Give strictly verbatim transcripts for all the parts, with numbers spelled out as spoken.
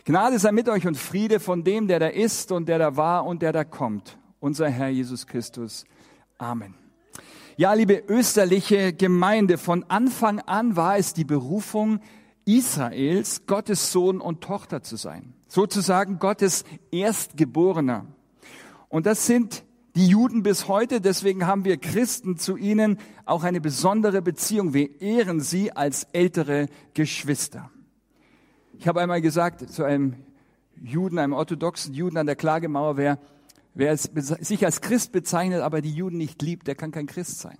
Gnade sei mit euch und Friede von dem, der da ist und der da war und der da kommt, unser Herr Jesus Christus. Amen. Ja, liebe österliche Gemeinde, von Anfang an war es die Berufung Israels, Gottes Sohn und Tochter zu sein. Sozusagen Gottes Erstgeborener. Und das sind die Juden bis heute, deswegen haben wir Christen zu ihnen auch eine besondere Beziehung. Wir ehren sie als ältere Geschwister. Ich habe einmal gesagt zu einem Juden, einem orthodoxen Juden an der Klagemauer, wer, wer es, sich als Christ bezeichnet, aber die Juden nicht liebt, der kann kein Christ sein.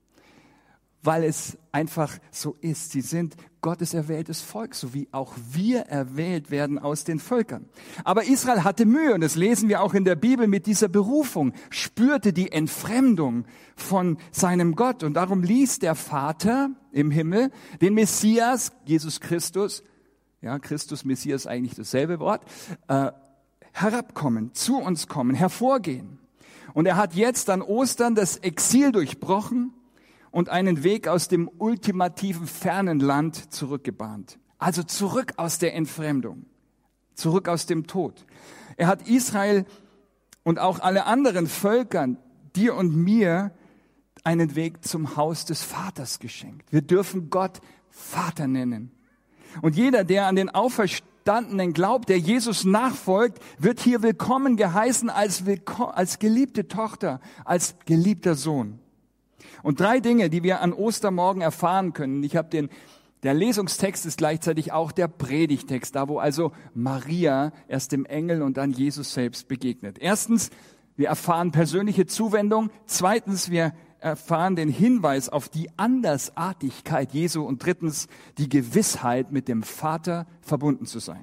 Weil es einfach so ist. Sie sind Gottes erwähltes Volk, so wie auch wir erwählt werden aus den Völkern. Aber Israel hatte Mühe, und das lesen wir auch in der Bibel, mit dieser Berufung, spürte die Entfremdung von seinem Gott. Und darum ließ der Vater im Himmel den Messias, Jesus Christus, ja, Christus, Messias, eigentlich dasselbe Wort, äh, herabkommen, zu uns kommen, hervorgehen. Und er hat jetzt an Ostern das Exil durchbrochen und einen Weg aus dem ultimativen fernen Land zurückgebahnt. Also zurück aus der Entfremdung, zurück aus dem Tod. Er hat Israel und auch alle anderen Völkern, dir und mir, einen Weg zum Haus des Vaters geschenkt. Wir dürfen Gott Vater nennen. Und jeder, der an den Auferstandenen glaubt, der Jesus nachfolgt, wird hier willkommen geheißen als, willko- als geliebte Tochter, als geliebter Sohn. Und drei Dinge, die wir an Ostermorgen erfahren können. Ich habe den, der Lesungstext ist gleichzeitig auch der Predigtext, da wo also Maria erst dem Engel und dann Jesus selbst begegnet. Erstens, wir erfahren persönliche Zuwendung. Zweitens, wir erfahren den Hinweis auf die Andersartigkeit Jesu. Und drittens, die Gewissheit, mit dem Vater verbunden zu sein.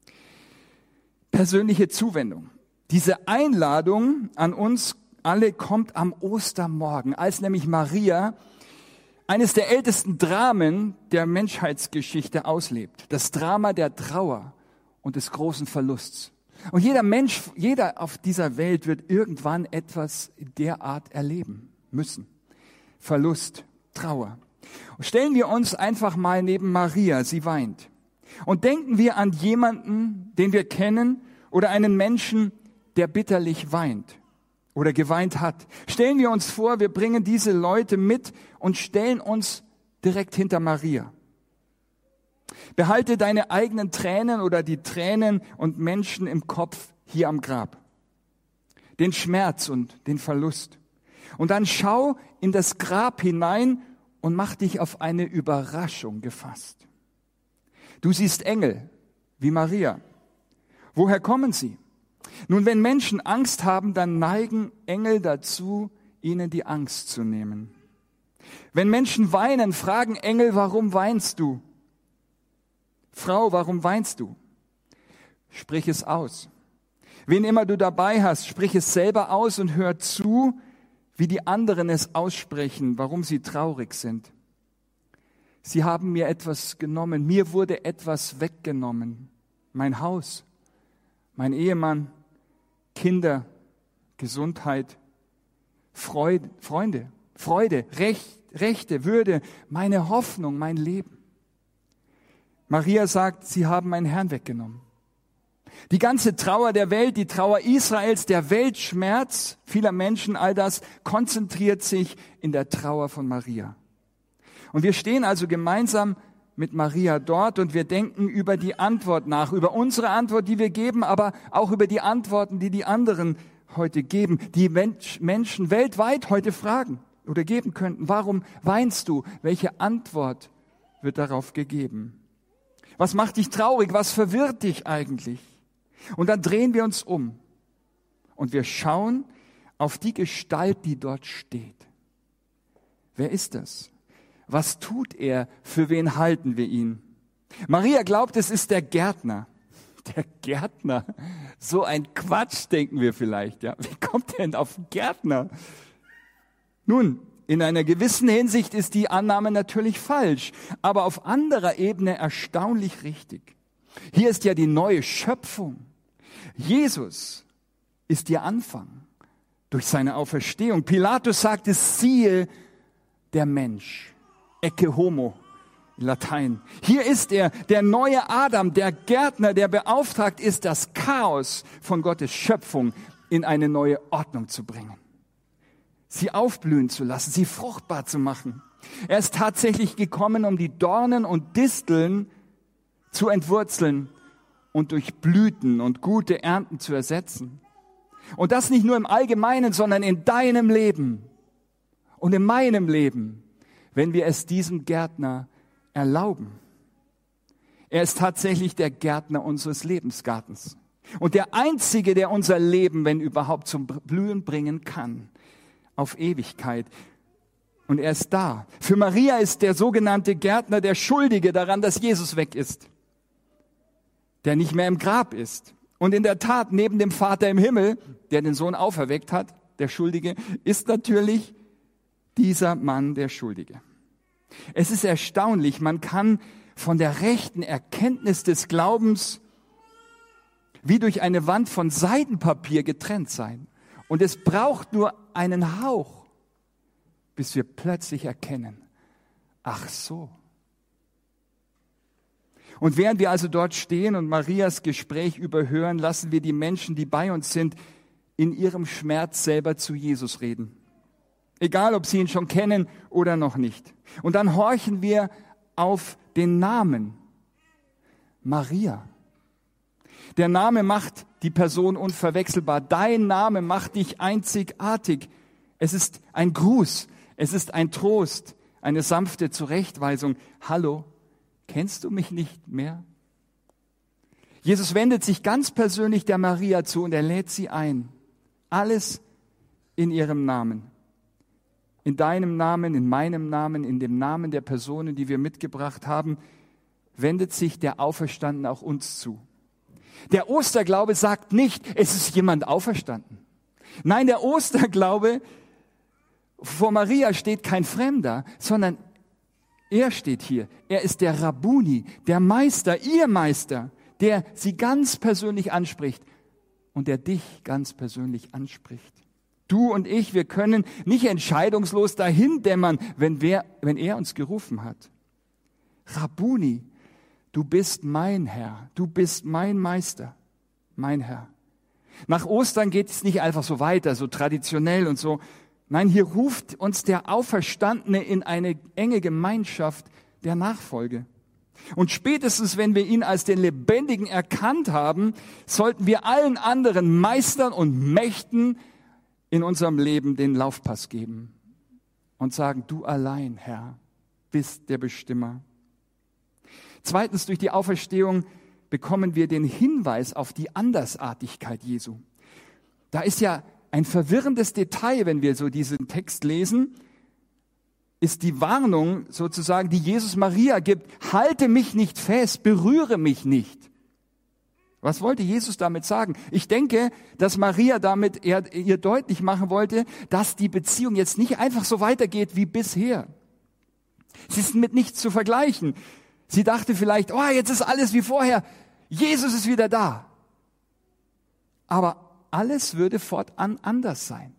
Persönliche Zuwendung. Diese Einladung an uns alle kommt am Ostermorgen, als nämlich Maria eines der ältesten Dramen der Menschheitsgeschichte auslebt. Das Drama der Trauer und des großen Verlusts. Und jeder Mensch, jeder auf dieser Welt wird irgendwann etwas derart erleben müssen. Verlust, Trauer. Und stellen wir uns einfach mal neben Maria, sie weint. Und denken wir an jemanden, den wir kennen, oder einen Menschen, der bitterlich weint oder geweint hat. Stellen wir uns vor, wir bringen diese Leute mit und stellen uns direkt hinter Maria. Behalte deine eigenen Tränen oder die Tränen und Menschen im Kopf hier am Grab. Den Schmerz und den Verlust. Und dann schau in das Grab hinein und mach dich auf eine Überraschung gefasst. Du siehst Engel wie Maria. Woher kommen sie? Nun, wenn Menschen Angst haben, dann neigen Engel dazu, ihnen die Angst zu nehmen. Wenn Menschen weinen, fragen Engel, warum weinst du? Frau, warum weinst du? Sprich es aus. Wen immer du dabei hast, sprich es selber aus und hör zu, wie die anderen es aussprechen, warum sie traurig sind. Sie haben mir etwas genommen, mir wurde etwas weggenommen. Mein Haus, mein Ehemann, Kinder, Gesundheit, Freude, Freunde, Freude, Recht, Rechte, Würde, meine Hoffnung, mein Leben. Maria sagt, sie haben meinen Herrn weggenommen. Die ganze Trauer der Welt, die Trauer Israels, der Weltschmerz vieler Menschen, all das konzentriert sich in der Trauer von Maria. Und wir stehen also gemeinsam mit Maria dort und wir denken über die Antwort nach, über unsere Antwort, die wir geben, aber auch über die Antworten, die die anderen heute geben, die Mensch, Menschen weltweit heute fragen oder geben könnten. Warum weinst du? Welche Antwort wird darauf gegeben? Was macht dich traurig? Was verwirrt dich eigentlich? Und dann drehen wir uns um und wir schauen auf die Gestalt, die dort steht. Wer ist das? Was tut er? Für wen halten wir ihn? Maria glaubt, es ist der Gärtner. Der Gärtner? So ein Quatsch, denken wir vielleicht. Ja, wie kommt er denn auf Gärtner? Nun, in einer gewissen Hinsicht ist die Annahme natürlich falsch, aber auf anderer Ebene erstaunlich richtig. Hier ist ja die neue Schöpfung. Jesus ist ihr Anfang durch seine Auferstehung. Pilatus sagte, siehe der Mensch, ecce homo, in Latein. Hier ist er, der neue Adam, der Gärtner, der beauftragt ist, das Chaos von Gottes Schöpfung in eine neue Ordnung zu bringen. Sie aufblühen zu lassen, sie fruchtbar zu machen. Er ist tatsächlich gekommen, um die Dornen und Disteln zu entwurzeln und durch Blüten und gute Ernten zu ersetzen. Und das nicht nur im Allgemeinen, sondern in deinem Leben und in meinem Leben, wenn wir es diesem Gärtner erlauben. Er ist tatsächlich der Gärtner unseres Lebensgartens und der Einzige, der unser Leben, wenn überhaupt, zum Blühen bringen kann, auf Ewigkeit. Und er ist da. Für Maria ist der sogenannte Gärtner der Schuldige daran, dass Jesus weg ist, der nicht mehr im Grab ist. Und in der Tat, neben dem Vater im Himmel, der den Sohn auferweckt hat, der Schuldige, ist natürlich dieser Mann der Schuldige. Es ist erstaunlich, man kann von der rechten Erkenntnis des Glaubens wie durch eine Wand von Seidenpapier getrennt sein. Und es braucht nur einen Hauch, bis wir plötzlich erkennen, ach so. Und während wir also dort stehen und Marias Gespräch überhören, lassen wir die Menschen, die bei uns sind, in ihrem Schmerz selber zu Jesus reden. Egal, ob sie ihn schon kennen oder noch nicht. Und dann horchen wir auf den Namen Maria. Der Name macht die Person unverwechselbar. Dein Name macht dich einzigartig. Es ist ein Gruß, es ist ein Trost, eine sanfte Zurechtweisung. Hallo, kennst du mich nicht mehr? Jesus wendet sich ganz persönlich der Maria zu und er lädt sie ein. Alles in ihrem Namen. In deinem Namen, in meinem Namen, in dem Namen der Personen, die wir mitgebracht haben, wendet sich der Auferstandene auch uns zu. Der Osterglaube sagt nicht, es ist jemand auferstanden. Nein, der Osterglaube, vor Maria steht kein Fremder, sondern er steht hier. Er ist der Rabbuni, der Meister, ihr Meister, der sie ganz persönlich anspricht und der dich ganz persönlich anspricht. Du und ich, wir können nicht entscheidungslos dahin dämmern, wenn, wer, wenn er uns gerufen hat. Rabbuni, du bist mein Herr, du bist mein Meister, mein Herr. Nach Ostern geht es nicht einfach so weiter, so traditionell und so. Nein, hier ruft uns der Auferstandene in eine enge Gemeinschaft der Nachfolge. Und spätestens, wenn wir ihn als den Lebendigen erkannt haben, sollten wir allen anderen Meistern und Mächten in unserem Leben den Laufpass geben und sagen, du allein, Herr, bist der Bestimmer. Zweitens, durch die Auferstehung bekommen wir den Hinweis auf die Andersartigkeit Jesu. Da ist ja ein verwirrendes Detail, wenn wir so diesen Text lesen, ist die Warnung sozusagen, die Jesus Maria gibt, halte mich nicht fest, berühre mich nicht. Was wollte Jesus damit sagen? Ich denke, dass Maria damit er, ihr deutlich machen wollte, dass die Beziehung jetzt nicht einfach so weitergeht wie bisher. Sie ist mit nichts zu vergleichen. Sie dachte vielleicht, oh, jetzt ist alles wie vorher. Jesus ist wieder da. Aber alles würde fortan anders sein.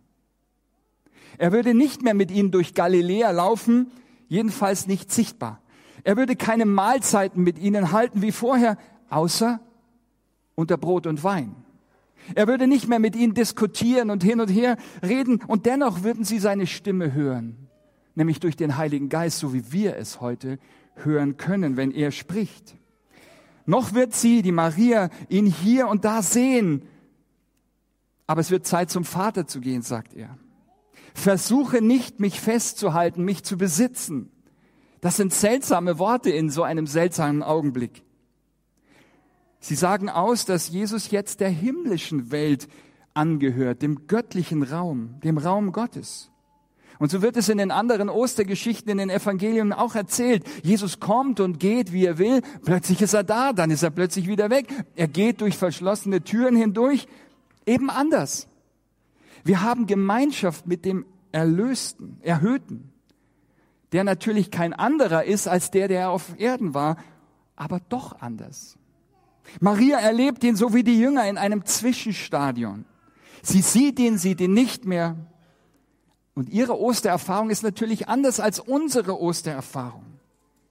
Er würde nicht mehr mit ihnen durch Galiläa laufen, jedenfalls nicht sichtbar. Er würde keine Mahlzeiten mit ihnen halten wie vorher, außer unter Brot und Wein. Er würde nicht mehr mit ihnen diskutieren und hin und her reden und dennoch würden sie seine Stimme hören, nämlich durch den Heiligen Geist, so wie wir es heute hören können, wenn er spricht. Noch wird sie, die Maria, ihn hier und da sehen, aber es wird Zeit, zum Vater zu gehen, sagt er. Versuche nicht, mich festzuhalten, mich zu besitzen. Das sind seltsame Worte in so einem seltsamen Augenblick. Sie sagen aus, dass Jesus jetzt der himmlischen Welt angehört, dem göttlichen Raum, dem Raum Gottes. Und so wird es in den anderen Ostergeschichten in den Evangelien auch erzählt. Jesus kommt und geht, wie er will. Plötzlich ist er da, dann ist er plötzlich wieder weg. Er geht durch verschlossene Türen hindurch. Eben anders. Wir haben Gemeinschaft mit dem Erlösten, Erhöhten, der natürlich kein anderer ist als der, der auf Erden war, aber doch anders. Maria erlebt ihn so wie die Jünger in einem Zwischenstadion. Sie sieht ihn, sieht ihn nicht mehr. Und ihre Ostererfahrung ist natürlich anders als unsere Ostererfahrung.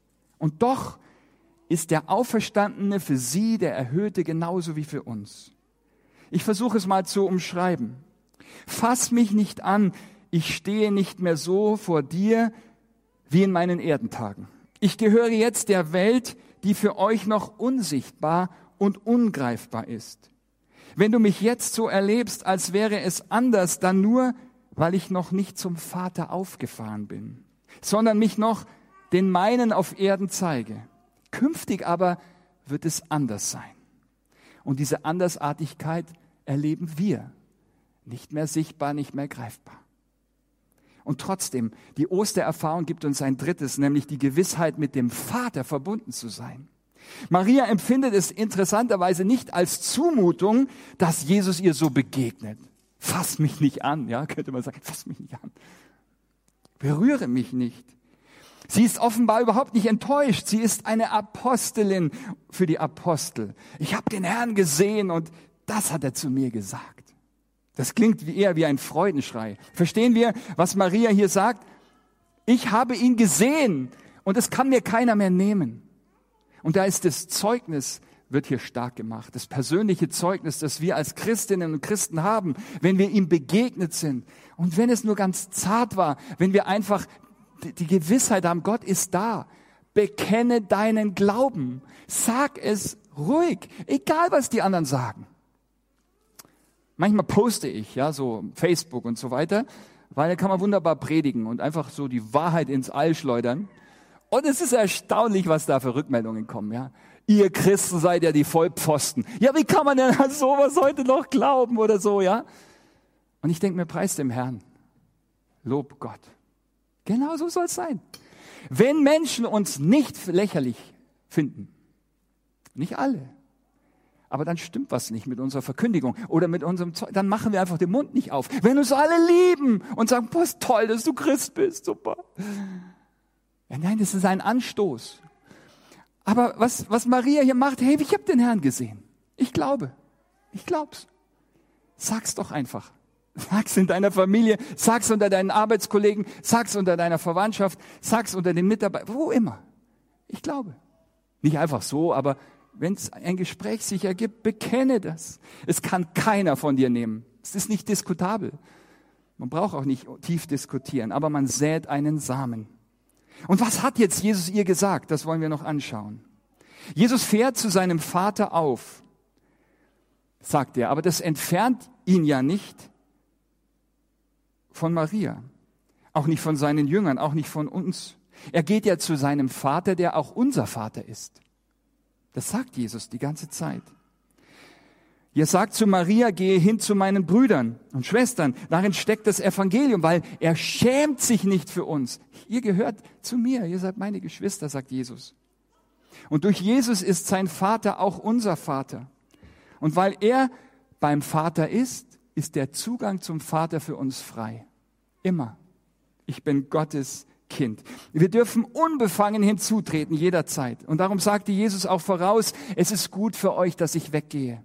Und doch ist der Auferstandene für sie der Erhöhte genauso wie für uns. Ich versuche es mal zu umschreiben. Fass mich nicht an, ich stehe nicht mehr so vor dir wie in meinen Erdentagen. Ich gehöre jetzt der Welt, die für euch noch unsichtbar und ungreifbar ist. Wenn du mich jetzt so erlebst, als wäre es anders, dann nur, weil ich noch nicht zum Vater aufgefahren bin, sondern mich noch den meinen auf Erden zeige. Künftig aber wird es anders sein. Und diese Andersartigkeit erleben wir. Nicht mehr sichtbar, nicht mehr greifbar. Und trotzdem, die Ostererfahrung gibt uns ein drittes, nämlich die Gewissheit, mit dem Vater verbunden zu sein. Maria empfindet es interessanterweise nicht als Zumutung, dass Jesus ihr so begegnet. Fass mich nicht an, ja, könnte man sagen, fass mich nicht an. Berühre mich nicht. Sie ist offenbar überhaupt nicht enttäuscht. Sie ist eine Apostelin für die Apostel. Ich habe den Herrn gesehen und das hat er zu mir gesagt. Das klingt eher wie ein Freudenschrei. Verstehen wir, was Maria hier sagt? Ich habe ihn gesehen und es kann mir keiner mehr nehmen. Und da ist das Zeugnis, wird hier stark gemacht. Das persönliche Zeugnis, das wir als Christinnen und Christen haben, wenn wir ihm begegnet sind. Und wenn es nur ganz zart war, wenn wir einfach die Gewissheit haben, Gott ist da. Bekenne deinen Glauben. Sag es ruhig, egal was die anderen sagen. Manchmal poste ich, ja, so Facebook und so weiter, weil da kann man wunderbar predigen und einfach so die Wahrheit ins All schleudern. Und es ist erstaunlich, was da für Rückmeldungen kommen, ja. Ihr Christen seid ja die Vollpfosten. Ja, wie kann man denn an sowas heute noch glauben oder so, ja? Und ich denke mir, preis dem Herrn. Lob Gott. Genau so soll es sein. Wenn Menschen uns nicht lächerlich finden, nicht alle, aber dann stimmt was nicht mit unserer Verkündigung oder mit unserem Zeug, dann machen wir einfach den Mund nicht auf. Wenn uns alle lieben und sagen, boah, ist toll, dass du Christ bist, super. Ja, nein, das ist ein Anstoß. Aber was, was Maria hier macht, hey, ich habe den Herrn gesehen. Ich glaube. Ich glaub's. Sag's doch einfach. Sag's in deiner Familie, sag's unter deinen Arbeitskollegen, sag's unter deiner Verwandtschaft, sag's unter den Mitarbeitern, wo immer. Ich glaube. Nicht einfach so, aber wenn es ein Gespräch sich ergibt, bekenne das. Es kann keiner von dir nehmen. Es ist nicht diskutabel. Man braucht auch nicht tief diskutieren, aber man sät einen Samen. Und was hat jetzt Jesus ihr gesagt? Das wollen wir noch anschauen. Jesus fährt zu seinem Vater auf, sagt er, aber das entfernt ihn ja nicht von Maria, auch nicht von seinen Jüngern, auch nicht von uns. Er geht ja zu seinem Vater, der auch unser Vater ist. Das sagt Jesus die ganze Zeit. Er sagt zu Maria, gehe hin zu meinen Brüdern und Schwestern. Darin steckt das Evangelium, weil er schämt sich nicht für uns. Ihr gehört zu mir, ihr seid meine Geschwister, sagt Jesus. Und durch Jesus ist sein Vater auch unser Vater. Und weil er beim Vater ist, ist der Zugang zum Vater für uns frei. Immer. Ich bin Gottes Kind. Wir dürfen unbefangen hinzutreten jederzeit. Und darum sagte Jesus auch voraus, es ist gut für euch, dass ich weggehe.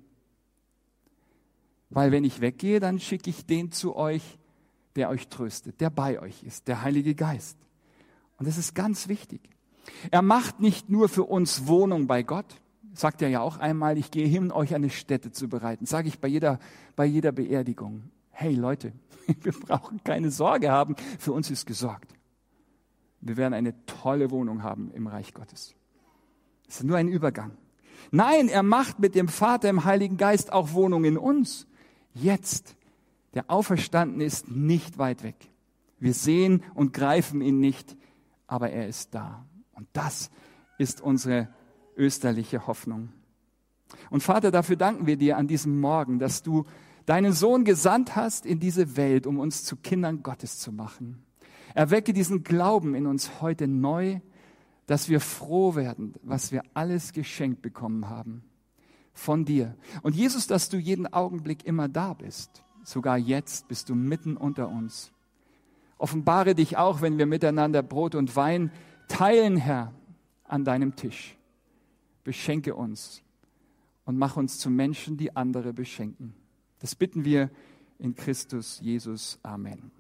Weil wenn ich weggehe, dann schicke ich den zu euch, der euch tröstet, der bei euch ist, der Heilige Geist. Und das ist ganz wichtig. Er macht nicht nur für uns Wohnung bei Gott, sagt er ja auch einmal, ich gehe hin, euch eine Stätte zu bereiten. Sage ich bei jeder, bei jeder Beerdigung. Hey Leute, wir brauchen keine Sorge haben, für uns ist gesorgt. Wir werden eine tolle Wohnung haben im Reich Gottes. Das ist nur ein Übergang. Nein, er macht mit dem Vater im Heiligen Geist auch Wohnung in uns. Jetzt. Der Auferstandene ist nicht weit weg. Wir sehen und greifen ihn nicht, aber er ist da. Und das ist unsere österliche Hoffnung. Und Vater, dafür danken wir dir an diesem Morgen, dass du deinen Sohn gesandt hast in diese Welt, um uns zu Kindern Gottes zu machen. Erwecke diesen Glauben in uns heute neu, dass wir froh werden, was wir alles geschenkt bekommen haben von dir. Und Jesus, dass du jeden Augenblick immer da bist. Sogar jetzt bist du mitten unter uns. Offenbare dich auch, wenn wir miteinander Brot und Wein teilen, Herr, an deinem Tisch. Beschenke uns und mach uns zu Menschen, die andere beschenken. Das bitten wir in Christus Jesus. Amen.